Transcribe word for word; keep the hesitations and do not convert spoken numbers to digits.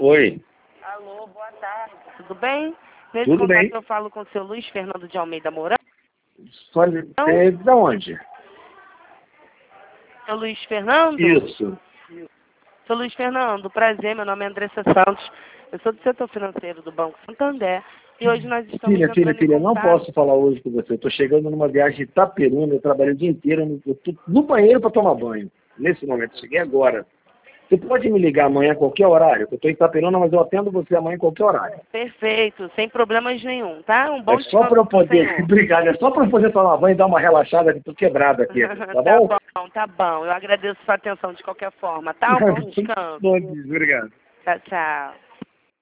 Oi. Alô, boa tarde. Tudo bem? Nesse Tudo contato bem. eu falo com o seu Luiz Fernando de Almeida Mourão. Só é de onde? Seu Luiz Fernando? Isso. Seu Luiz Fernando, prazer, meu nome é Andressa Santos. Eu sou do setor financeiro do Banco Santander e hoje nós estamos Filha, filha, entrando em filha, não contato. posso falar hoje com você. Eu estou chegando numa viagem de Itaperuna, eu trabalhei o dia inteiro no, eu tô no banheiro para tomar banho. Nesse momento, cheguei agora. Você pode me ligar amanhã a qualquer horário? Eu estou em Itaperuna, mas eu atendo você amanhã em qualquer horário. Perfeito, sem problemas nenhum, tá? Um bom É só para eu descanso pro poder, senhor. obrigado, é só para eu poder tomar banho e dar uma relaxada, que estou quebrado aqui, tá Tá bom? bom, tá bom. Eu agradeço sua atenção de qualquer forma, tá? Um bom descanso. Bom dia, obrigado. Tchau, tchau.